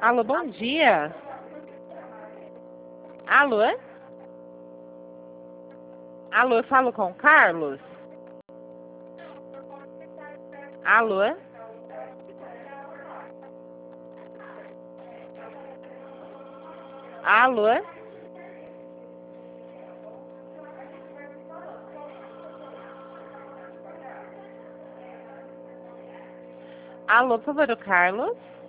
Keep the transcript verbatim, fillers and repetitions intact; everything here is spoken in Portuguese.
Alô, bom dia. Alô? Alô, eu falo com o Carlos? Alô? Alô? Alô, por favor, o Carlos?